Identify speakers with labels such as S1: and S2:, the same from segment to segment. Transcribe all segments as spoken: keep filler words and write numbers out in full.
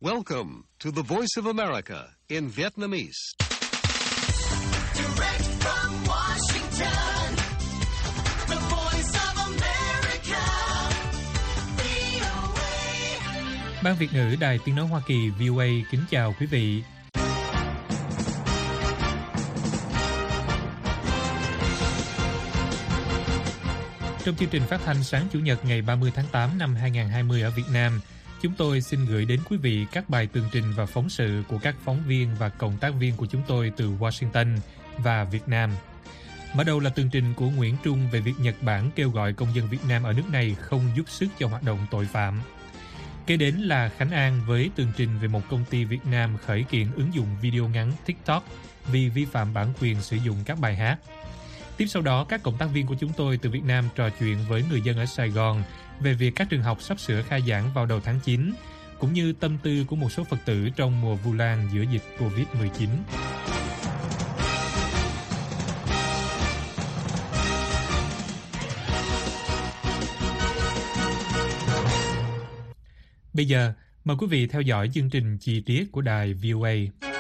S1: Welcome to the Voice of America in Vietnamese.
S2: Direct from Washington, the Voice of America, vê o a.
S3: Ban Việt ngữ Đài Tiếng nói Hoa Kỳ vê o a kính chào quý vị. Trong chương trình phát thanh sáng Chủ nhật ngày ba mươi tháng tám năm hai nghìn không trăm hai mươi ở Việt Nam, chúng tôi xin gửi đến quý vị các bài tường trình và phóng sự của các phóng viên và cộng tác viên của chúng tôi từ Washington và Việt Nam. Mở đầu là tường trình của Nguyễn Trung về việc Nhật Bản kêu gọi công dân Việt Nam ở nước này không giúp sức cho hoạt động tội phạm. Kế đến là Khánh An với tường trình về một công ty Việt Nam khởi kiện ứng dụng video ngắn TikTok vì vi phạm bản quyền sử dụng các bài hát. Tiếp sau đó, các cộng tác viên của chúng tôi từ Việt Nam trò chuyện với người dân ở Sài Gòn về việc các trường học sắp sửa khai giảng vào đầu tháng chín, cũng như tâm tư của một số Phật tử trong mùa Vu Lan giữa dịch covid mười chín. Bây giờ, mời quý vị theo dõi chương trình chi tiết của đài vê o a.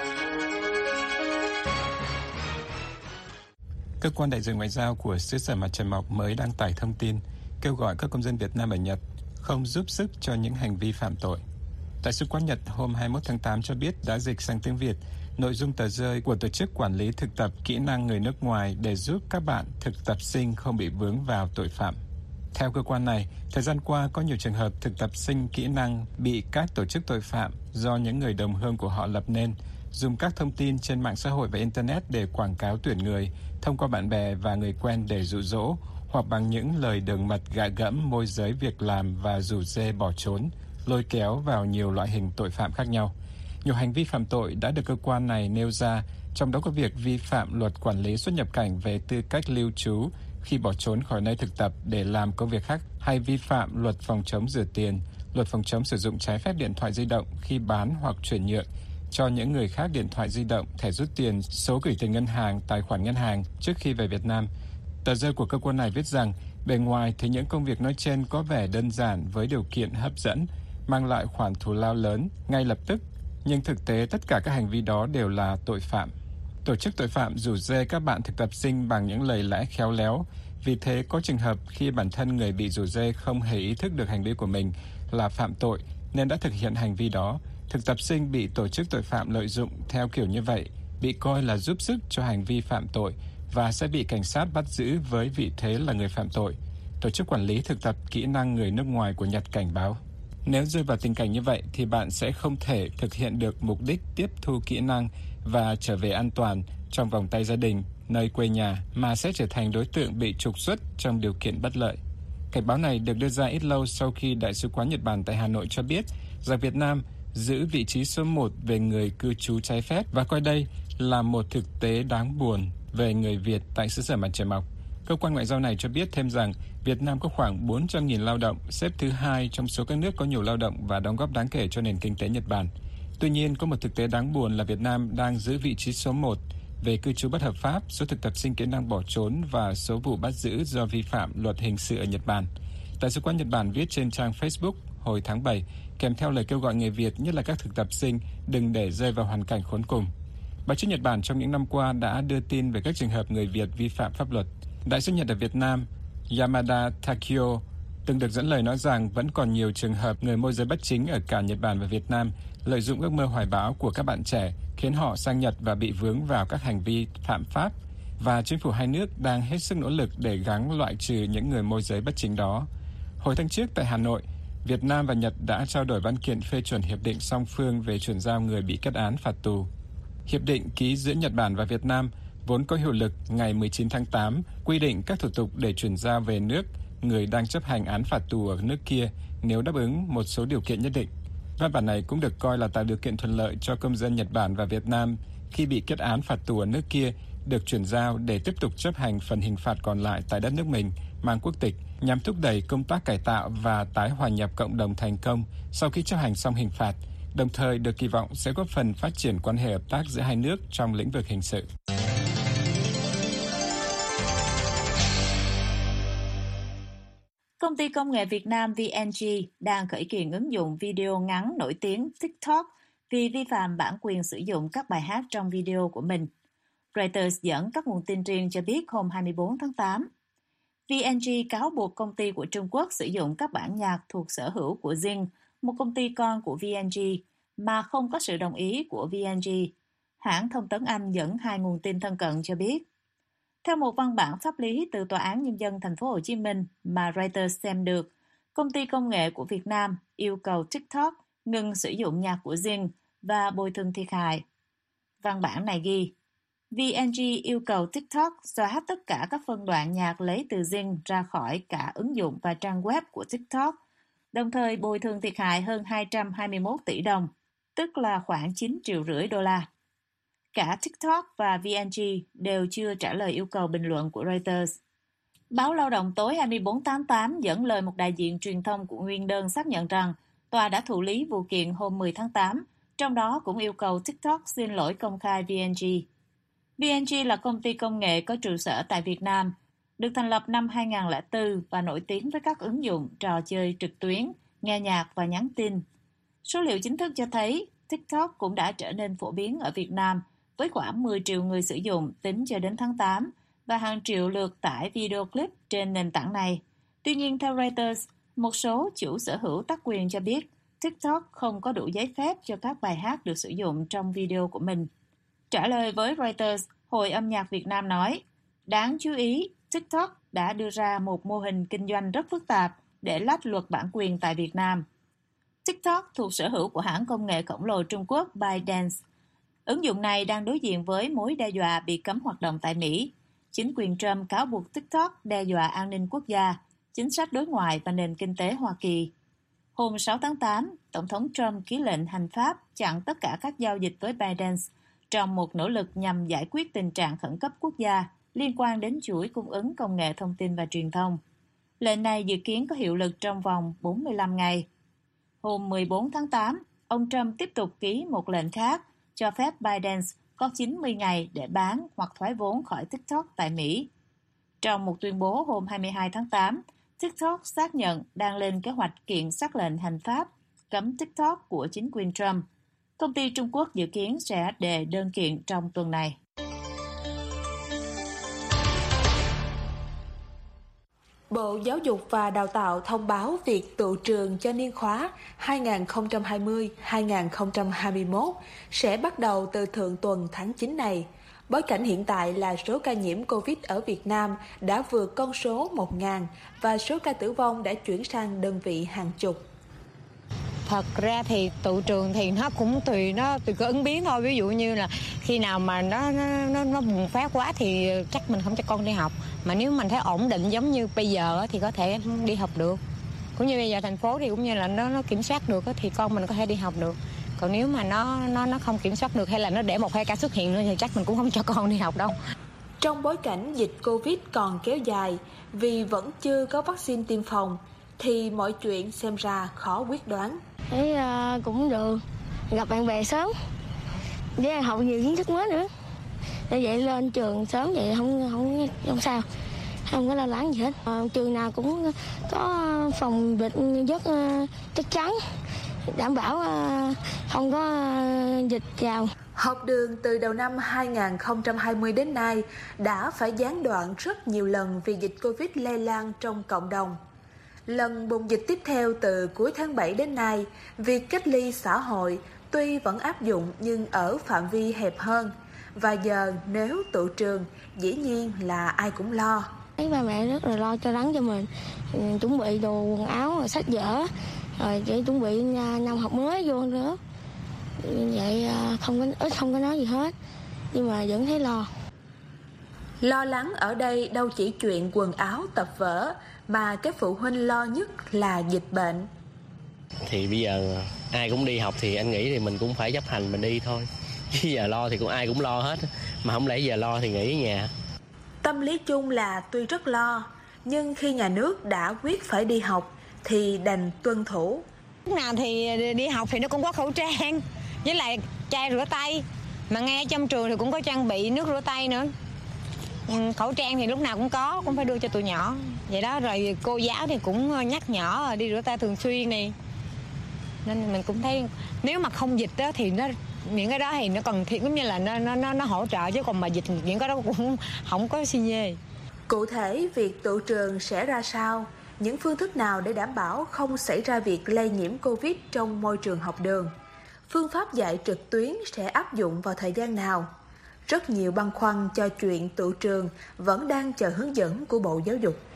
S4: Cơ quan đại diện ngoại giao của xứ sở Mặt Trời Mọc mới đăng tải thông tin kêu gọi các công dân Việt Nam ở Nhật không giúp sức cho những hành vi phạm tội. Đại sứ quán Nhật hôm hai mươi mốt tháng tám cho biết đã dịch sang tiếng Việt nội dung tờ rơi của Tổ chức Quản lý Thực tập Kỹ năng Người nước ngoài để giúp các bạn thực tập sinh không bị vướng vào tội phạm. Theo cơ quan này, thời gian qua có nhiều trường hợp thực tập sinh kỹ năng bị các tổ chức tội phạm do những người đồng hương của họ lập nên, dùng các thông tin trên mạng xã hội và Internet để quảng cáo tuyển người, thông qua bạn bè và người quen để dụ dỗ, hoặc bằng những lời đường mật gạ gẫm môi giới việc làm và rủ rê bỏ trốn, lôi kéo vào nhiều loại hình tội phạm khác nhau. Nhiều hành vi phạm tội đã được cơ quan này nêu ra, trong đó có việc vi phạm luật quản lý xuất nhập cảnh về tư cách lưu trú khi bỏ trốn khỏi nơi thực tập để làm công việc khác, hay vi phạm luật phòng chống rửa tiền, luật phòng chống sử dụng trái phép điện thoại di động khi bán hoặc chuyển nhượng cho những người khác điện thoại di động, thẻ rút tiền, số gửi tiền ngân hàng, tài khoản ngân hàng trước khi về Việt Nam. Tờ rơi của cơ quan này viết rằng, bề ngoài thì những công việc nói trên có vẻ đơn giản với điều kiện hấp dẫn, mang lại khoản thù lao lớn ngay lập tức, nhưng thực tế tất cả các hành vi đó đều là tội phạm. Tổ chức tội phạm rủ rê các bạn thực tập sinh bằng những lời lẽ khéo léo, vì thế có trường hợp khi bản thân người bị rủ rê không hề ý thức được hành vi của mình là phạm tội nên đã thực hiện hành vi đó. Thực tập sinh bị tổ chức tội phạm lợi dụng theo kiểu như vậy, bị coi là giúp sức cho hành vi phạm tội và sẽ bị cảnh sát bắt giữ với vị thế là người phạm tội. Tổ chức Quản lý Thực tập Kỹ năng Người nước ngoài của Nhật cảnh báo, nếu rơi vào tình cảnh như vậy thì bạn sẽ không thể thực hiện được mục đích tiếp thu kỹ năng và trở về an toàn trong vòng tay gia đình, nơi quê nhà, mà sẽ trở thành đối tượng bị trục xuất trong điều kiện bất lợi. Cảnh báo này được đưa ra ít lâu sau khi Đại sứ quán Nhật Bản tại Hà Nội cho biết rằng Việt Nam giữ vị trí số một về người cư trú trái phép và coi đây là một thực tế đáng buồn về người Việt tại xứ sở Mặt Trời Mọc. Cơ quan ngoại giao này cho biết thêm rằng Việt Nam có khoảng bốn trăm nghìn lao động, xếp thứ hai trong số các nước có nhiều lao động và đóng góp đáng kể cho nền kinh tế Nhật Bản. Tuy nhiên, có một thực tế đáng buồn là Việt Nam đang giữ vị trí số một về cư trú bất hợp pháp, số thực tập sinh kỹ năng bỏ trốn và số vụ bắt giữ do vi phạm luật hình sự ở Nhật Bản. Đại sứ quán Nhật Bản viết trên trang Facebook hồi tháng bảy, kèm theo lời kêu gọi người Việt, nhất là các thực tập sinh, đừng để rơi vào hoàn cảnh khốn cùng. Báo chí Nhật Bản trong những năm qua đã đưa tin về các trường hợp người Việt vi phạm pháp luật. Đại sứ Nhật ở Việt Nam, Yamada Takio, từng được dẫn lời nói rằng vẫn còn nhiều trường hợp người môi giới bất chính ở cả Nhật Bản và Việt Nam lợi dụng ước mơ hoài bão của các bạn trẻ, khiến họ sang Nhật và bị vướng vào các hành vi phạm pháp, và chính phủ hai nước đang hết sức nỗ lực để gắng loại trừ những người môi giới bất chính đó. Hồi tháng trước tại Hà Nội, Việt Nam và Nhật đã trao đổi văn kiện phê chuẩn hiệp định song phương về chuyển giao người bị kết án phạt tù. Hiệp định ký giữa Nhật Bản và Việt Nam vốn có hiệu lực ngày mười chín tháng tám, quy định các thủ tục để chuyển giao về nước người đang chấp hành án phạt tù ở nước kia nếu đáp ứng một số điều kiện nhất định. Văn bản này cũng được coi là tạo điều kiện thuận lợi cho công dân Nhật Bản và Việt Nam khi bị kết án phạt tù ở nước kia được chuyển giao để tiếp tục chấp hành phần hình phạt còn lại tại đất nước mình mang quốc tịch, nhằm thúc đẩy công tác cải tạo và tái hòa nhập cộng đồng thành công sau khi chấp hành xong hình phạt, đồng thời được kỳ vọng sẽ góp phần phát triển quan hệ hợp tác giữa hai nước trong lĩnh vực hình sự.
S5: Công ty công nghệ Việt Nam vê en giê đang khởi kiện ứng dụng video ngắn nổi tiếng TikTok vì vi phạm bản quyền sử dụng các bài hát trong video của mình. Reuters dẫn các nguồn tin riêng cho biết hôm hai mươi bốn tháng tám, vê en giê cáo buộc công ty của Trung Quốc sử dụng các bản nhạc thuộc sở hữu của Zing, một công ty con của vê en giê, mà không có sự đồng ý của vê en giê. Hãng thông tấn Anh dẫn hai nguồn tin thân cận cho biết. Theo một văn bản pháp lý từ Tòa án Nhân dân Thành phố Hồ Chí Minh mà Reuters xem được, công ty công nghệ của Việt Nam yêu cầu TikTok ngừng sử dụng nhạc của Zing và bồi thường thiệt hại. Văn bản này ghi, vê en giê yêu cầu TikTok xóa hết tất cả các phân đoạn nhạc lấy từ Zing ra khỏi cả ứng dụng và trang web của TikTok, đồng thời bồi thường thiệt hại hơn hai trăm hai mươi mốt tỷ đồng, tức là khoảng chín triệu rưỡi đô la. Cả TikTok và vê en giê đều chưa trả lời yêu cầu bình luận của Reuters. Báo Lao động tối hai mươi bốn tháng tám dẫn lời một đại diện truyền thông của nguyên đơn xác nhận rằng tòa đã thụ lý vụ kiện hôm mười tháng tám, trong đó cũng yêu cầu TikTok xin lỗi công khai vê en giê. vê en giê là công ty công nghệ có trụ sở tại Việt Nam, được thành lập năm hai không không bốn và nổi tiếng với các ứng dụng trò chơi trực tuyến, nghe nhạc và nhắn tin. Số liệu chính thức cho thấy TikTok cũng đã trở nên phổ biến ở Việt Nam với khoảng mười triệu người sử dụng tính cho đến tháng tám và hàng triệu lượt tải video clip trên nền tảng này. Tuy nhiên, theo Reuters, một số chủ sở hữu tác quyền cho biết TikTok không có đủ giấy phép cho các bài hát được sử dụng trong video của mình. Trả lời với Reuters, Hội âm nhạc Việt Nam nói, đáng chú ý, TikTok đã đưa ra một mô hình kinh doanh rất phức tạp để lách luật bản quyền tại Việt Nam. TikTok thuộc sở hữu của hãng công nghệ khổng lồ Trung Quốc ByteDance. Ứng dụng này đang đối diện với mối đe dọa bị cấm hoạt động tại Mỹ. Chính quyền Trump cáo buộc TikTok đe dọa an ninh quốc gia, chính sách đối ngoại và nền kinh tế Hoa Kỳ. Hôm sáu tháng tám, Tổng thống Trump ký lệnh hành pháp chặn tất cả các giao dịch với ByteDance trong một nỗ lực nhằm giải quyết tình trạng khẩn cấp quốc gia liên quan đến chuỗi cung ứng công nghệ thông tin và truyền thông. Lệnh này dự kiến có hiệu lực trong vòng bốn mươi lăm ngày. Hôm mười bốn tháng tám, ông Trump tiếp tục ký một lệnh khác cho phép ByteDance có chín mươi ngày để bán hoặc thoái vốn khỏi TikTok tại Mỹ. Trong một tuyên bố hôm hai mươi hai tháng tám, TikTok xác nhận đang lên kế hoạch kiện sắc lệnh hành pháp cấm TikTok của chính quyền Trump. Công ty Trung Quốc dự kiến sẽ đề đơn kiện trong tuần này.
S6: Bộ Giáo dục và Đào tạo thông báo việc tụ trường cho niên khóa hai nghìn không trăm hai mươi đến hai nghìn không trăm hai mươi mốt sẽ bắt đầu từ thượng tuần tháng chín này. Bối cảnh hiện tại là số ca nhiễm Covid ở Việt Nam đã vượt con số một nghìn và số ca tử vong đã chuyển sang đơn vị hàng chục.
S7: Thật ra thì tụ trường thì nó cũng tùy nó tùy cái ứng biến thôi. Ví dụ như là khi nào mà nó nó nó bùng phát quá thì chắc mình không cho con đi học. Mà nếu mình thấy ổn định giống như bây giờ thì có thể đi học được. Cũng như bây giờ thành phố thì cũng như là nó nó kiểm soát được thì con mình có thể đi học được. Còn nếu mà nó nó nó không kiểm soát được hay là nó để một hai ca xuất hiện nữa thì chắc mình cũng không cho con đi học đâu.
S6: Trong bối cảnh dịch Covid còn kéo dài vì vẫn chưa có vaccine tiêm phòng thì mọi chuyện xem ra khó quyết đoán.
S8: Thấy uh, cũng được, gặp bạn bè sớm, với học nhiều kiến thức mới nữa. Để vậy lên trường sớm vậy không không không sao, không có lo lắng gì hết. Uh, trường nào cũng có phòng dịch rất uh, chắc chắn, đảm bảo uh, không có uh, dịch vào.
S6: Học đường từ đầu năm hai nghìn không trăm hai mươi đến nay đã phải gián đoạn rất nhiều lần vì dịch Covid lây lan trong cộng đồng. Lần bùng dịch tiếp theo từ cuối tháng bảy đến nay, việc cách ly xã hội tuy vẫn áp dụng nhưng ở phạm vi hẹp hơn. Và giờ nếu tụ trường, dĩ nhiên là ai cũng lo.
S8: Thấy ba mẹ rất là lo cho lắng cho mình, chuẩn bị đồ quần áo, rồi sách vở, rồi để chuẩn bị năm học mới vô nữa. Vậy không có ít không có nói gì hết, nhưng mà vẫn thấy lo.
S6: Lo lắng ở đây đâu chỉ chuyện quần áo tập vở, mà cái phụ huynh lo nhất là dịch bệnh.
S9: Thì bây giờ ai cũng đi học thì anh nghĩ thì mình cũng phải chấp hành mình đi thôi. Chứ giờ lo thì cũng ai cũng lo hết, mà không lẽ giờ lo thì nghỉ ở nhà.
S6: Tâm lý chung là tuy rất lo, nhưng khi nhà nước đã quyết phải đi học thì đành tuân thủ.
S7: Lúc nào thì đi học thì nó cũng có khẩu trang với lại chai rửa tay, mà ngay ở trong trường thì cũng có trang bị nước rửa tay nữa. Khẩu trang thì lúc nào cũng có, cũng phải đưa cho tụi nhỏ. Vậy đó, rồi cô giáo thì cũng nhắc nhở đi rửa tay thường xuyên này. Nên mình cũng thấy nếu mà không dịch đó thì nó những cái đó thì nó cần thiệt giống như là nó nó nó hỗ trợ, chứ còn mà dịch những cái đó cũng không có xi nhê.
S6: Cụ thể, việc tụ trường sẽ ra sao? Những phương thức nào để đảm bảo không xảy ra việc lây nhiễm Covid trong môi trường học đường? Phương pháp dạy trực tuyến sẽ áp dụng vào thời gian nào? Rất nhiều băn khoăn cho chuyện tụ trường vẫn đang chờ hướng dẫn của Bộ Giáo dục.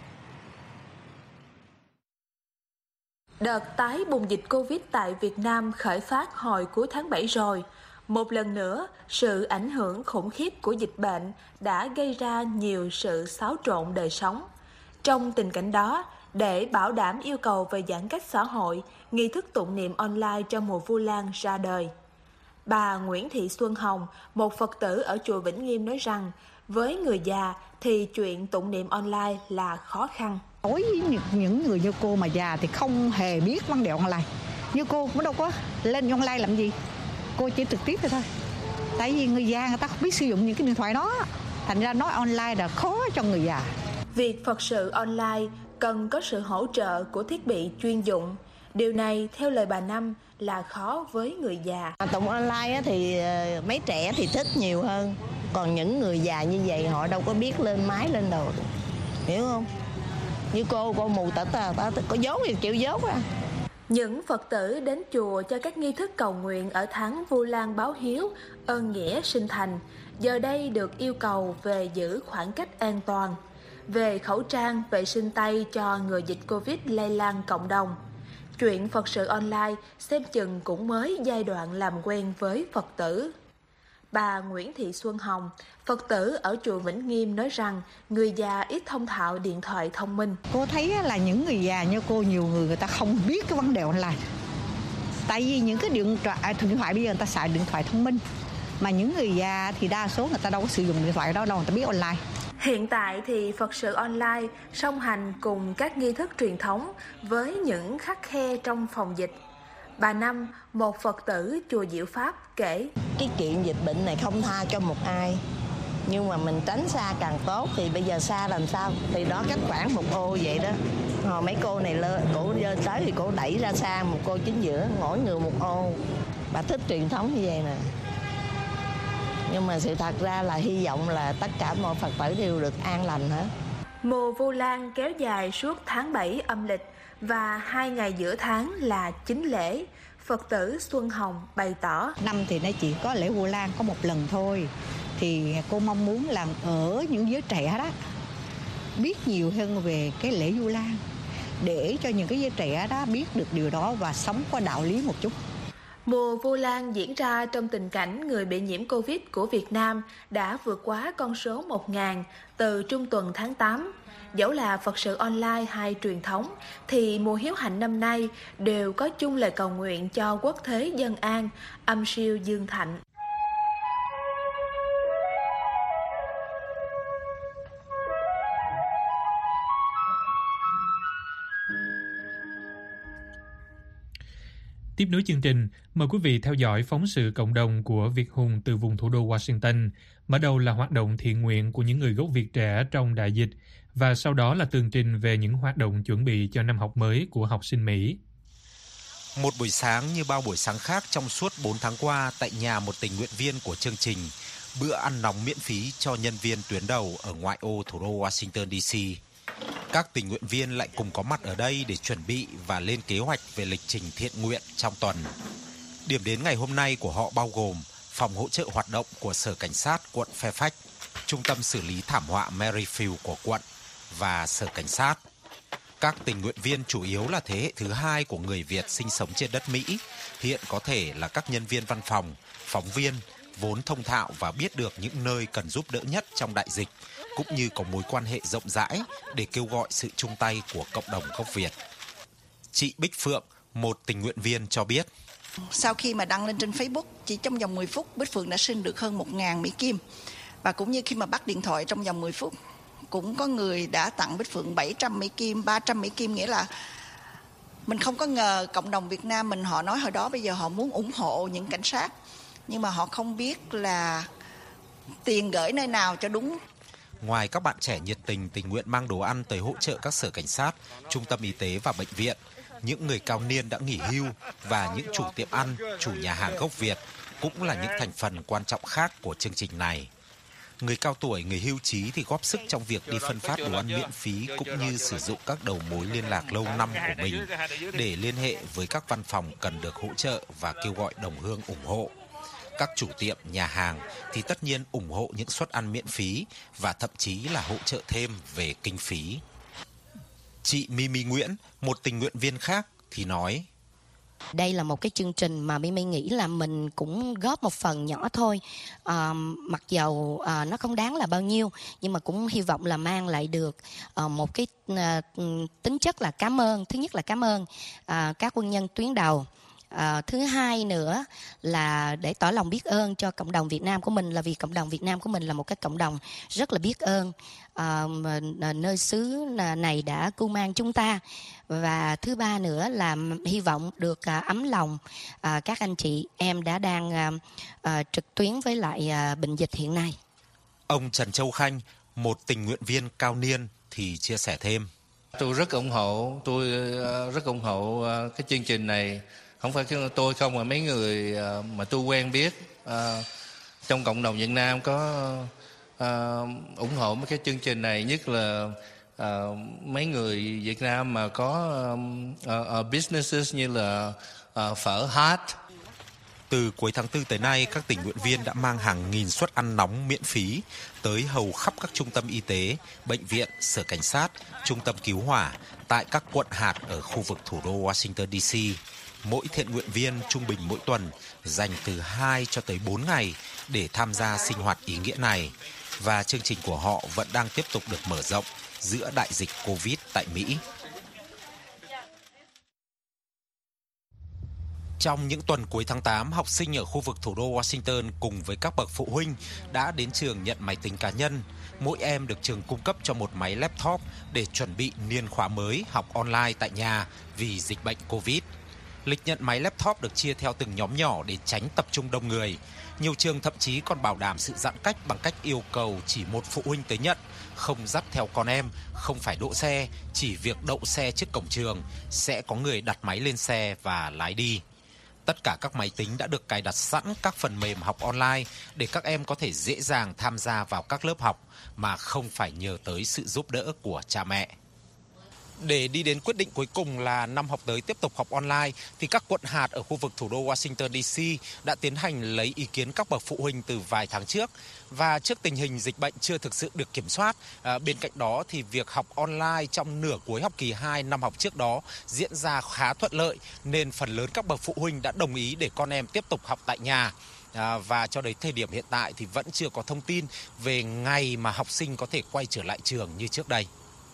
S6: Đợt tái bùng dịch Covid tại Việt Nam khởi phát hồi cuối tháng bảy rồi. Một lần nữa, sự ảnh hưởng khủng khiếp của dịch bệnh đã gây ra nhiều sự xáo trộn đời sống. Trong tình cảnh đó, để bảo đảm yêu cầu về giãn cách xã hội, nghi thức tụng niệm online trong mùa Vu Lan ra đời. Bà Nguyễn Thị Xuân Hồng, một Phật tử ở chùa Vĩnh Nghiêm nói rằng, với người già thì chuyện tụng niệm online là khó khăn.
S10: Đối với những người như cô mà già thì không hề biết vấn đề online. Như cô cũng đâu có lên online làm gì. Cô chỉ trực tiếp thôi thôi. Tại vì người già người ta không biết sử dụng những cái điện thoại đó. Thành ra nói online là khó cho người già.
S6: Việc Phật sự online cần có sự hỗ trợ của thiết bị chuyên dụng. Điều này theo lời bà Năm là khó với người già.
S11: Tụng online thì mấy trẻ thì thích nhiều hơn. Còn những người già như vậy họ đâu có biết lên máy lên đồ. Hiểu không? Như cô, cô mù tật à, có dốt thì chịu dốt à.
S6: Những Phật tử đến chùa cho các nghi thức cầu nguyện ở tháng Vu Lan báo hiếu, ơn nghĩa sinh thành, giờ đây được yêu cầu về giữ khoảng cách an toàn, về khẩu trang, vệ sinh tay cho ngừa dịch Covid lây lan cộng đồng. Chuyện Phật sự online xem chừng cũng mới giai đoạn làm quen với Phật tử. Bà Nguyễn Thị Xuân Hồng, Phật tử ở chùa Vĩnh Nghiêm nói rằng người già ít thông thạo điện thoại thông minh.
S10: Cô thấy là những người già như cô, nhiều người người ta không biết cái vấn đề online. Tại vì những cái điện thoại, điện thoại bây giờ người ta xài điện thoại thông minh. Mà những người già thì đa số người ta đâu có sử dụng điện thoại đó đâu, người ta biết online.
S6: Hiện tại thì Phật sự online song hành cùng các nghi thức truyền thống với những khắt khe trong phòng dịch. Bà Năm, một Phật tử chùa Diệu Pháp kể:
S11: Cái chuyện dịch bệnh này không tha cho một ai, nhưng mà mình tránh xa càng tốt. Thì bây giờ xa làm sao? Thì đó cách khoảng một ô vậy đó. Hồi mấy cô này lơ, cổ dơ tới thì cổ đẩy ra xa, một cô chính giữa, mỗi người một ô. Bà thích truyền thống như vậy nè. Nhưng mà sự thật ra là hy vọng là tất cả mọi Phật tử đều được an lành hết.
S6: Mùa Vu Lan kéo dài suốt tháng bảy âm lịch và hai ngày giữa tháng là chính lễ. Phật tử Xuân Hồng bày tỏ:
S10: Năm thì nó chỉ có lễ Vu Lan có một lần thôi. Thì cô mong muốn là ở những giới trẻ đó biết nhiều hơn về cái lễ Vu Lan, để cho những cái giới trẻ đó biết được điều đó và sống có đạo lý một chút.
S6: Mùa Vu Lan diễn ra trong tình cảnh người bị nhiễm Covid của Việt Nam đã vượt quá con số một nghìn từ trung tuần tháng tám. Dẫu là Phật sự online hay truyền thống, thì mùa hiếu hạnh năm nay đều có chung lời cầu nguyện cho quốc thế dân an, âm siêu dương thạnh.
S3: Tiếp nối chương trình, mời quý vị theo dõi phóng sự cộng đồng của Việt Hùng từ vùng thủ đô Washington. Mở đầu là hoạt động thiện nguyện của những người gốc Việt trẻ trong đại dịch, và sau đó là tường trình về những hoạt động chuẩn bị cho năm học mới của học sinh Mỹ.
S12: Một buổi sáng như bao buổi sáng khác trong suốt bốn tháng qua tại nhà một tình nguyện viên của chương trình, bữa ăn nóng miễn phí cho nhân viên tuyến đầu ở ngoại ô thủ đô Washington đê xê. Các tình nguyện viên lại cùng có mặt ở đây để chuẩn bị và lên kế hoạch về lịch trình thiện nguyện trong tuần. Điểm đến ngày hôm nay của họ bao gồm phòng hỗ trợ hoạt động của Sở Cảnh sát quận Fairfax, Trung tâm xử lý thảm họa Merrifield của quận và Sở Cảnh sát. Các tình nguyện viên chủ yếu là thế hệ thứ hai của người Việt sinh sống trên đất Mỹ, hiện có thể là các nhân viên văn phòng, phóng viên, vốn thông thạo và biết được những nơi cần giúp đỡ nhất trong đại dịch, cũng như có mối quan hệ rộng rãi để kêu gọi sự chung tay của cộng đồng gốc Việt. Chị Bích Phượng, một tình nguyện viên cho biết:
S13: Sau khi mà đăng lên trên Facebook, chỉ trong vòng mười phút, Bích Phượng đã xin được hơn một nghìn Mỹ Kim. Và cũng như khi mà bắt điện thoại trong vòng mười phút, cũng có người đã tặng Bích Phượng bảy trăm Mỹ Kim, ba trăm Mỹ Kim, nghĩa là mình không có ngờ cộng đồng Việt Nam mình, họ nói hồi đó bây giờ họ muốn ủng hộ những cảnh sát, nhưng mà họ không biết là tiền gửi nơi nào cho đúng.
S12: ngoài các bạn trẻ nhiệt tình tình nguyện mang đồ ăn tới hỗ trợ các sở cảnh sát, trung tâm y tế và bệnh viện, những người cao niên đã nghỉ hưu và những chủ tiệm ăn, chủ nhà hàng gốc Việt cũng là những thành phần quan trọng khác của chương trình này. Người cao tuổi, người hưu trí thì góp sức trong việc đi phân phát đồ ăn miễn phí cũng như sử dụng các đầu mối liên lạc lâu năm của mình để liên hệ với các văn phòng cần được hỗ trợ và kêu gọi đồng hương ủng hộ. Các chủ tiệm, nhà hàng thì tất nhiên ủng hộ những suất ăn miễn phí và thậm chí là hỗ trợ thêm về kinh phí. Chị Mimi Nguyễn, một tình nguyện viên khác thì nói:
S14: Đây là một cái chương trình mà Mimi nghĩ là mình cũng góp một phần nhỏ thôi. À, mặc dầu à, nó không đáng là bao nhiêu, nhưng mà cũng hy vọng là mang lại được à, một cái à, tính chất là cảm ơn. Thứ nhất là cảm ơn à, các quân nhân tuyến đầu. À, thứ hai nữa là để tỏ lòng biết ơn cho cộng đồng Việt Nam của mình, là vì cộng đồng Việt Nam của mình là một cái cộng đồng rất là biết ơn à, nơi xứ này đã cưu mang chúng ta. Và thứ ba nữa là hy vọng được à, ấm lòng à, các anh chị em đã đang à, à, trực tuyến với lại à, bệnh dịch hiện nay.
S12: Ông Trần Châu Khanh, một tình nguyện viên cao niên thì chia sẻ thêm:
S15: Tôi rất ủng hộ, tôi rất ủng hộ cái chương trình này. Không phải tôi không, mà mấy người mà tôi quen biết à, trong cộng đồng Việt Nam có à, ủng hộ mấy cái chương trình này, nhất là à, mấy người Việt Nam mà có uh, uh, businesses như là uh, phở hát.
S12: Từ cuối tháng tư tới nay, các tình nguyện viên đã mang hàng nghìn suất ăn nóng miễn phí tới hầu khắp các trung tâm y tế, bệnh viện, sở cảnh sát, trung tâm cứu hỏa tại các quận hạt ở khu vực thủ đô Washington đê xê. Mỗi thiện nguyện viên trung bình mỗi tuần dành từ hai cho tới bốn ngày để tham gia sinh hoạt ý nghĩa này, và chương trình của họ vẫn đang tiếp tục được mở rộng giữa đại dịch Covid tại Mỹ. Trong những tuần cuối tháng tám, học sinh ở khu vực thủ đô Washington cùng với các bậc phụ huynh đã đến trường nhận máy tính cá nhân. Mỗi em được trường cung cấp cho một máy laptop để chuẩn bị niên khóa mới học online tại nhà vì dịch bệnh Covid. Lịch nhận máy laptop được chia theo từng nhóm nhỏ để tránh tập trung đông người. Nhiều trường thậm chí còn bảo đảm sự giãn cách bằng cách yêu cầu chỉ một phụ huynh tới nhận, không dắt theo con em, không phải đỗ xe, chỉ việc đậu xe trước cổng trường, sẽ có người đặt máy lên xe và lái đi. Tất cả các máy tính đã được cài đặt sẵn các phần mềm học online để các em có thể dễ dàng tham gia vào các lớp học mà không phải nhờ tới sự giúp đỡ của cha mẹ. Để đi đến quyết định cuối cùng là năm học tới tiếp tục học online, thì các quận hạt ở khu vực thủ đô Washington đê xê đã tiến hành lấy ý kiến các bậc phụ huynh từ vài tháng trước. Và trước tình hình dịch bệnh chưa thực sự được kiểm soát, à, bên cạnh đó thì việc học online trong nửa cuối học kỳ hai năm học trước đó diễn ra khá thuận lợi, nên phần lớn các bậc phụ huynh đã đồng ý để con em tiếp tục học tại nhà. À, và cho đến thời điểm hiện tại thì vẫn chưa có thông tin về ngày mà học sinh có thể quay trở lại trường như trước đây.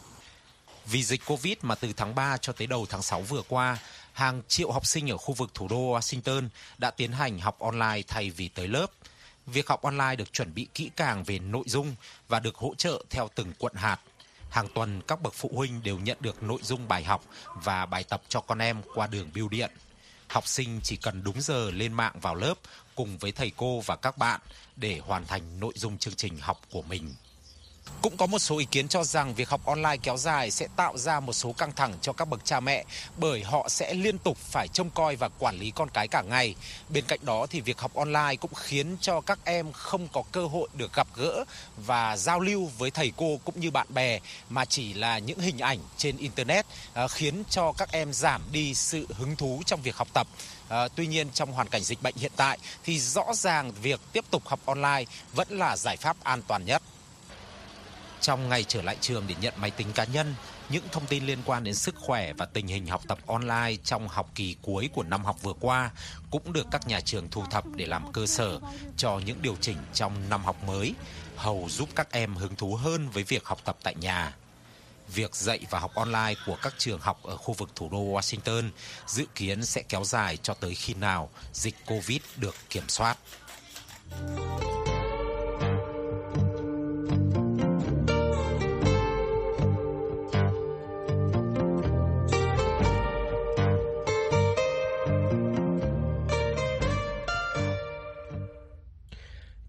S12: Vì dịch Covid mà từ tháng ba cho tới đầu tháng sáu vừa qua, hàng triệu học sinh ở khu vực thủ đô Washington đã tiến hành học online thay vì tới lớp. Việc học online được chuẩn bị kỹ càng về nội dung và được hỗ trợ theo từng quận hạt. Hàng tuần, các bậc phụ huynh đều nhận được nội dung bài học và bài tập cho con em qua đường bưu điện. Học sinh chỉ cần đúng giờ lên mạng vào lớp cùng với thầy cô và các bạn để hoàn thành nội dung chương trình học của mình. Cũng có một số ý kiến cho rằng việc học online kéo dài sẽ tạo ra một số căng thẳng cho các bậc cha mẹ, bởi họ sẽ liên tục phải trông coi và quản lý con cái cả ngày. Bên cạnh đó thì việc học online cũng khiến cho các em không có cơ hội được gặp gỡ và giao lưu với thầy cô cũng như bạn bè, mà chỉ là những hình ảnh trên Internet, khiến cho các em giảm đi sự hứng thú trong việc học tập. À, tuy nhiên, trong hoàn cảnh dịch bệnh hiện tại thì rõ ràng việc tiếp tục học online vẫn là giải pháp an toàn nhất. Trong ngày trở lại trường để nhận máy tính cá nhân, những thông tin liên quan đến sức khỏe và tình hình học tập online trong học kỳ cuối của năm học vừa qua cũng được các nhà trường thu thập để làm cơ sở cho những điều chỉnh trong năm học mới, hầu giúp các em hứng thú hơn với việc học tập tại nhà. Việc dạy và học online của các trường học ở khu vực thủ đô Washington dự kiến sẽ kéo dài cho tới khi nào dịch Covid được kiểm soát.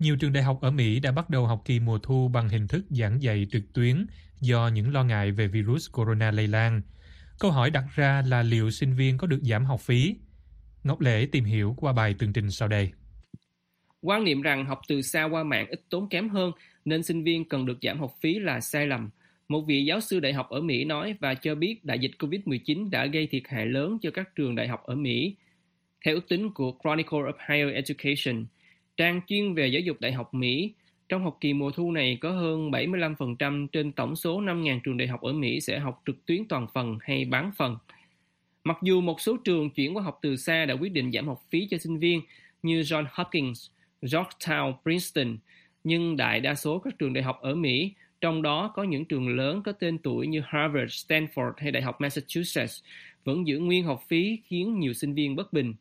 S3: Nhiều trường đại học ở Mỹ đã bắt đầu học kỳ mùa thu bằng hình thức giảng dạy trực tuyến do những lo ngại về virus corona lây lan. Câu hỏi đặt ra là liệu sinh viên có được giảm học phí? Ngọc Lễ tìm hiểu qua bài tường trình sau đây.
S16: Quan niệm rằng học từ xa qua mạng ít tốn kém hơn nên sinh viên cần được giảm học phí là sai lầm. Một vị giáo sư đại học ở Mỹ nói và cho biết đại dịch covid mười chín đã gây thiệt hại lớn cho các trường đại học ở Mỹ. Theo ước tính của Chronicle of Higher Education, trang chuyên về giáo dục đại học Mỹ, trong học kỳ mùa thu này có hơn bảy mươi lăm phần trăm trên tổng số năm nghìn trường đại học ở Mỹ sẽ học trực tuyến toàn phần hay bán phần. Mặc dù một số trường chuyển qua học từ xa đã quyết định giảm học phí cho sinh viên như Johns Hopkins, Georgetown, Princeton, nhưng đại đa số các trường đại học ở Mỹ, trong đó có những trường lớn có tên tuổi như Harvard, Stanford hay Đại học Massachusetts, vẫn giữ nguyên học phí khiến nhiều sinh viên bất bình.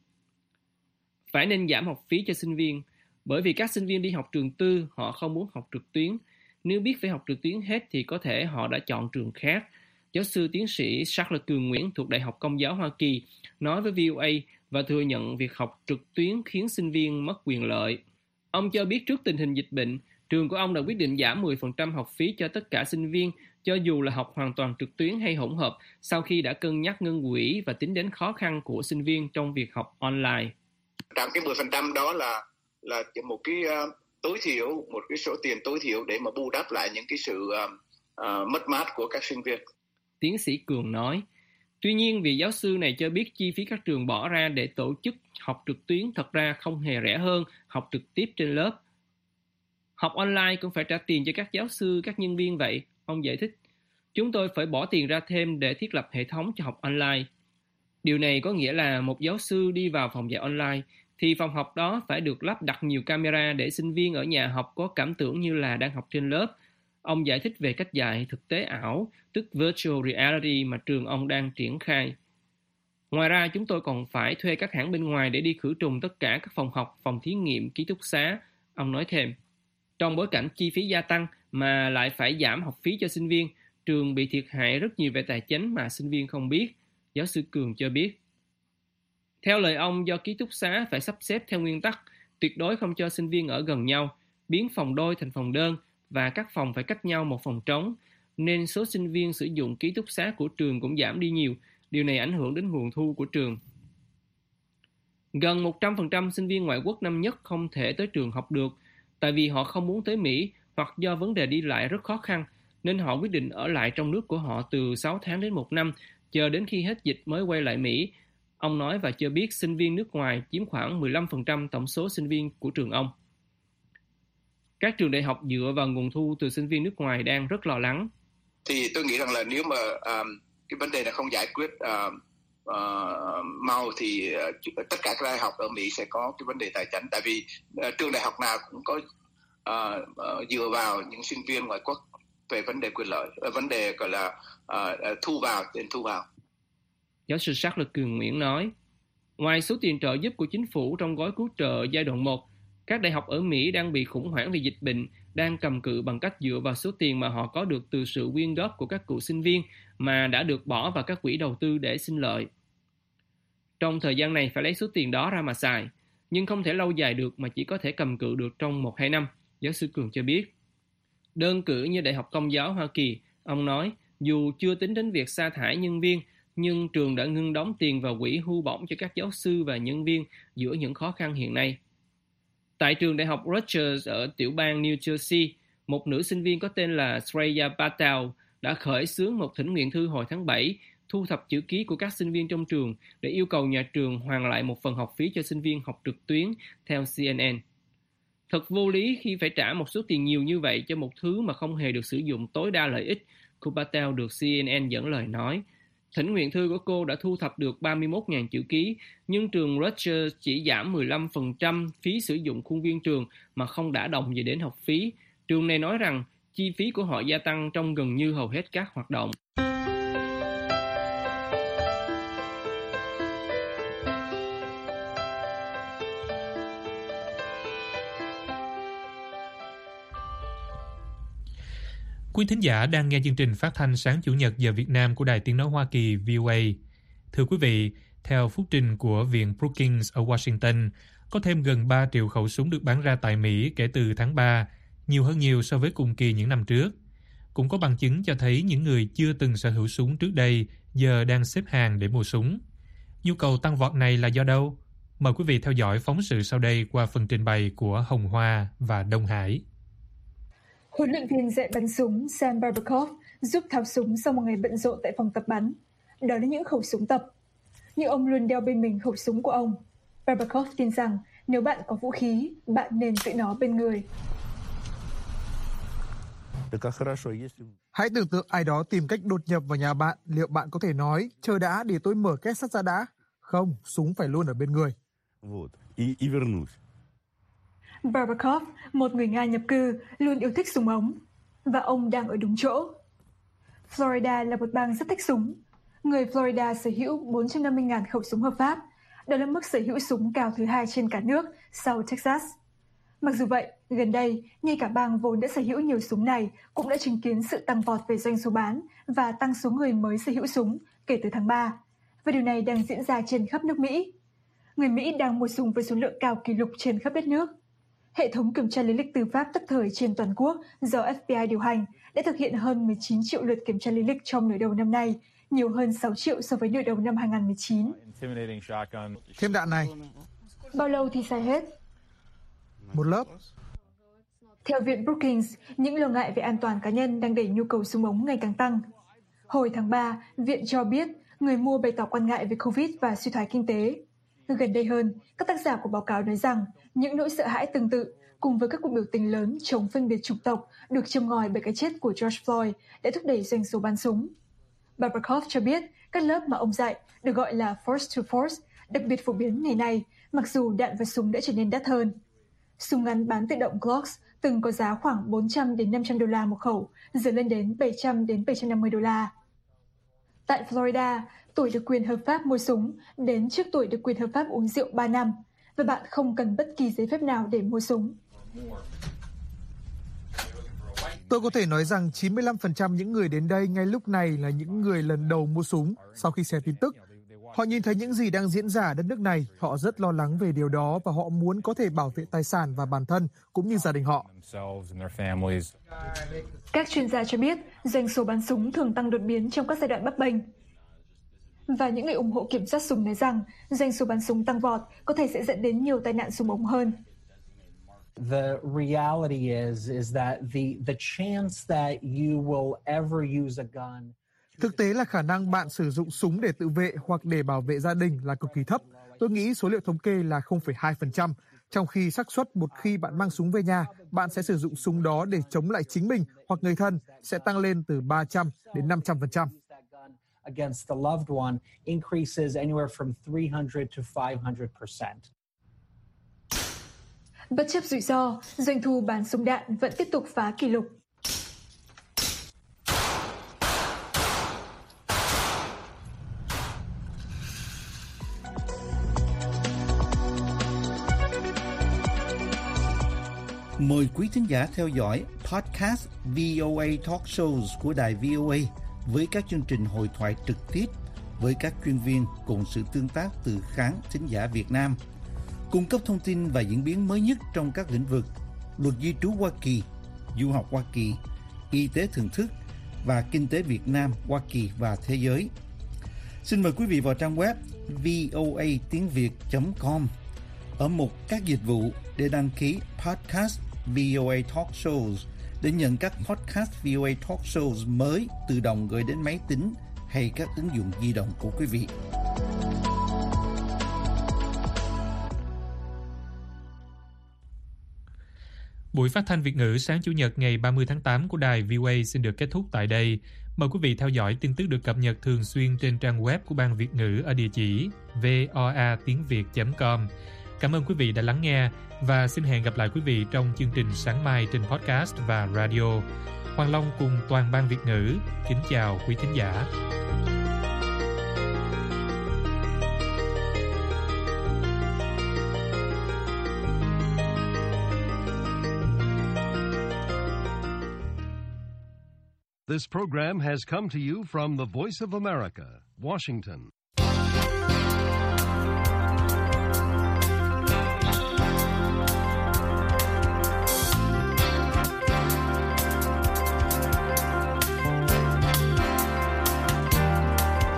S16: Phải nên giảm học phí cho sinh viên, bởi vì các sinh viên đi học trường tư, họ không muốn học trực tuyến. Nếu biết phải học trực tuyến hết thì có thể họ đã chọn trường khác. Giáo sư tiến sĩ Charles Cường Nguyễn thuộc Đại học Công giáo Hoa Kỳ nói với vê o a và thừa nhận việc học trực tuyến khiến sinh viên mất quyền lợi. Ông cho biết trước tình hình dịch bệnh, trường của ông đã quyết định giảm mười phần trăm học phí cho tất cả sinh viên, cho dù là học hoàn toàn trực tuyến hay hỗn hợp, sau khi đã cân nhắc ngân quỹ và tính đến khó khăn của sinh viên trong việc học online.
S17: Trong cái mười phần trăm đó là là một cái uh, tối thiểu, một cái số tiền tối thiểu để mà bù đắp lại những cái sự uh, uh, mất mát của các sinh viên.
S16: Tiến sĩ Cường nói. Tuy nhiên, vị giáo sư này cho biết chi phí các trường bỏ ra để tổ chức học trực tuyến thật ra không hề rẻ hơn học trực tiếp trên lớp. Học online cũng phải trả tiền cho các giáo sư, các nhân viên vậy, ông giải thích. Chúng tôi phải bỏ tiền ra thêm để thiết lập hệ thống cho học online. Điều này có nghĩa là một giáo sư đi vào phòng dạy online, thì phòng học đó phải được lắp đặt nhiều camera để sinh viên ở nhà học có cảm tưởng như là đang học trên lớp. Ông giải thích về cách dạy thực tế ảo, tức virtual reality mà trường ông đang triển khai. Ngoài ra, chúng tôi còn phải thuê các hãng bên ngoài để đi khử trùng tất cả các phòng học, phòng thí nghiệm, ký túc xá, ông nói thêm. Trong bối cảnh chi phí gia tăng mà lại phải giảm học phí cho sinh viên, trường bị thiệt hại rất nhiều về tài chính mà sinh viên không biết, giáo sư Cường cho biết. Theo lời ông, do ký túc xá phải sắp xếp theo nguyên tắc, tuyệt đối không cho sinh viên ở gần nhau, biến phòng đôi thành phòng đơn và các phòng phải cách nhau một phòng trống, nên số sinh viên sử dụng ký túc xá của trường cũng giảm đi nhiều, điều này ảnh hưởng đến nguồn thu của trường. Gần một trăm phần trăm sinh viên ngoại quốc năm nhất không thể tới trường học được, tại vì họ không muốn tới Mỹ hoặc do vấn đề đi lại rất khó khăn, nên họ quyết định ở lại trong nước của họ từ sáu tháng đến một năm, chờ đến khi hết dịch mới quay lại Mỹ. Ông nói và cho biết sinh viên nước ngoài chiếm khoảng mười lăm phần trăm tổng số sinh viên của trường ông. Các trường đại học dựa vào nguồn thu từ sinh viên nước ngoài đang rất lo lắng.
S17: Thì tôi nghĩ rằng là nếu mà um, cái vấn đề này không giải quyết uh, uh, mau thì uh, tất cả các đại học ở Mỹ sẽ có cái vấn đề tài chính. Tại vì uh, trường đại học nào cũng có uh, uh, dựa vào những sinh viên ngoại quốc về vấn đề quyền lợi, uh, vấn đề gọi là uh, thu vào, tiền thu vào.
S16: Giáo sư Charles Cường Nguyễn nói, ngoài số tiền trợ giúp của chính phủ trong gói cứu trợ giai đoạn một, các đại học ở Mỹ đang bị khủng hoảng vì dịch bệnh, đang cầm cự bằng cách dựa vào số tiền mà họ có được từ sự quyên góp của các cựu sinh viên mà đã được bỏ vào các quỹ đầu tư để sinh lợi. Trong thời gian này phải lấy số tiền đó ra mà xài, nhưng không thể lâu dài được mà chỉ có thể cầm cự được trong một hai năm, giáo sư Cường cho biết. Đơn cử như Đại học Công giáo Hoa Kỳ, ông nói, dù chưa tính đến việc sa thải nhân viên, nhưng trường đã ngưng đóng tiền vào quỹ hưu bổng cho các giáo sư và nhân viên giữa những khó khăn hiện nay. Tại trường Đại học Rutgers ở tiểu bang New Jersey, một nữ sinh viên có tên là Shreya Patel đã khởi xướng một thỉnh nguyện thư hồi tháng bảy, thu thập chữ ký của các sinh viên trong trường để yêu cầu nhà trường hoàn lại một phần học phí cho sinh viên học trực tuyến, theo xê en en. Thật vô lý khi phải trả một số tiền nhiều như vậy cho một thứ mà không hề được sử dụng tối đa lợi ích, cô Patel được xê en en dẫn lời nói. Thỉnh nguyện thư của cô đã thu thập được ba mươi mốt nghìn chữ ký, nhưng trường Rutgers chỉ giảm mười lăm phần trăm phí sử dụng khuôn viên trường mà không đả động gì đến học phí. Trường này nói rằng chi phí của họ gia tăng trong gần như hầu hết các hoạt động.
S3: Quý thính giả đang nghe chương trình phát thanh sáng Chủ nhật giờ Việt Nam của Đài Tiếng nói Hoa Kỳ vê o a. Thưa quý vị, Theo phúc trình của Viện Brookings ở Washington, có thêm gần ba triệu khẩu súng được bán ra tại Mỹ kể từ tháng ba, nhiều hơn nhiều so với cùng kỳ những năm trước. Cũng có bằng chứng cho thấy những người chưa từng sở hữu súng trước đây giờ đang xếp hàng để mua súng. Nhu cầu tăng vọt này là do đâu? Mời quý vị theo dõi phóng sự sau đây qua phần trình bày của Hồng Hoa và Đông Hải.
S18: Huấn luyện viên dạy bắn súng Sam Barberkov giúp tháo súng sau một ngày bận rộn tại phòng tập bắn. Đó là những khẩu súng tập. Nhưng ông luôn đeo bên mình khẩu súng của ông. Barberkov tin rằng nếu bạn có vũ khí, bạn nên giữ nó bên người.
S19: Hãy tưởng tượng ai đó tìm cách đột nhập vào nhà bạn, liệu bạn có thể nói, chờ đã để tôi mở két sắt ra đã? Không, súng phải luôn ở bên người.
S18: Barberkov, một người Nga nhập cư, luôn yêu thích súng ống. Và ông đang ở đúng chỗ. Florida là một bang rất thích súng. Người Florida sở hữu bốn trăm năm mươi nghìn khẩu súng hợp pháp. Đó là mức sở hữu súng cao thứ hai trên cả nước sau Texas. Mặc dù vậy, gần đây, ngay cả bang vốn đã sở hữu nhiều súng này cũng đã chứng kiến sự tăng vọt về doanh số bán và tăng số người mới sở hữu súng kể từ tháng ba. Và điều này đang diễn ra trên khắp nước Mỹ. Người Mỹ đang mua súng với số lượng cao kỷ lục trên khắp đất nước. Hệ thống kiểm tra lý lịch tư pháp tức thời trên toàn quốc do F B I điều hành đã thực hiện hơn mười chín triệu lượt kiểm tra lý lịch trong nửa đầu năm nay, nhiều hơn sáu triệu so với nửa đầu năm hai không một chín.
S19: Thêm đạn này.
S18: Bao lâu thì xài hết?
S19: Một lớp.
S18: Theo Viện Brookings, những lo ngại về an toàn cá nhân đang đẩy nhu cầu súng ống ngày càng tăng. Hồi tháng ba, Viện cho biết người mua bày tỏ quan ngại về Covid và suy thoái kinh tế. Gần đây hơn, các tác giả của báo cáo nói rằng những nỗi sợ hãi tương tự cùng với các cuộc biểu tình lớn chống phân biệt chủng tộc được châm ngòi bởi cái chết của George Floyd đã thúc đẩy doanh số bán súng. Barberkov cho biết các lớp mà ông dạy được gọi là Force to Force đặc biệt phổ biến ngày nay, mặc dù đạn và súng đã trở nên đắt hơn. Súng ngắn bán tự động Glocks từng có giá khoảng bốn trăm đến năm trăm đô la một khẩu, giờ lên đến bảy trăm đến bảy trăm năm mươi đô la. Tại Florida, tuổi được quyền hợp pháp mua súng đến trước tuổi được quyền hợp pháp uống rượu ba năm, và bạn không cần bất kỳ giấy phép nào để mua súng.
S19: Tôi có thể nói rằng chín mươi lăm phần trăm những người đến đây ngay lúc này là những người lần đầu mua súng sau khi xem tin tức. Họ nhìn thấy những gì đang diễn ra ở đất nước này, họ rất lo lắng về điều đó và họ muốn có thể bảo vệ tài sản và bản thân cũng như gia đình họ.
S18: Các chuyên gia cho biết doanh số bán súng thường tăng đột biến trong các giai đoạn bấp bênh. Và những người ủng hộ kiểm soát súng nói rằng doanh số bán súng tăng vọt có thể sẽ dẫn đến nhiều tai nạn súng ống hơn.
S20: The reality is is that the the chance that you will ever use a gun.
S19: Thực tế là khả năng bạn sử dụng súng để tự vệ hoặc để bảo vệ gia đình là cực kỳ thấp. Tôi nghĩ số liệu thống kê là không phẩy hai phần trăm, trong khi xác suất một khi bạn mang súng về nhà, bạn sẽ sử dụng súng đó để chống lại chính mình hoặc người thân sẽ tăng lên từ ba trăm đến năm trăm phần trăm.
S20: Against the loved one increases anywhere from three hundred to five hundred percent.
S18: Bất chấp rủi ro, doanh thu bán súng đạn vẫn tiếp tục phá kỷ lục.
S21: Mời quý thính giả theo dõi podcast vê o a Talk Shows của đài vê o a với các chương trình hội thoại trực tiếp với các chuyên viên cùng sự tương tác từ khán thính giả Việt Nam, cung cấp thông tin và diễn biến mới nhất trong các lĩnh vực luật di trú Hoa Kỳ, du học Hoa Kỳ, y tế thưởng thức và kinh tế Việt Nam, Hoa Kỳ và thế giới. Xin mời quý vị vào trang web voa tiếng việt chấm com ở mục các dịch vụ để đăng ký podcast vê o a Talk Shows để nhận các podcast vê o a Talk Shows mới tự động gửi đến máy tính hay các ứng dụng di động của quý vị.
S3: Buổi phát thanh Việt ngữ sáng Chủ nhật ngày ba mươi tháng tám của đài vê o a xin được kết thúc tại đây. Mời quý vị theo dõi tin tức được cập nhật thường xuyên trên trang web của Ban Việt ngữ ở địa chỉ voa tiếng việt chấm com. Cảm ơn quý vị đã lắng nghe và xin hẹn gặp lại quý vị trong chương trình sáng mai trên podcast và radio. Hoàng Long cùng toàn ban Việt ngữ kính chào quý thính giả.
S1: This program has come to you from the Voice of America, Washington.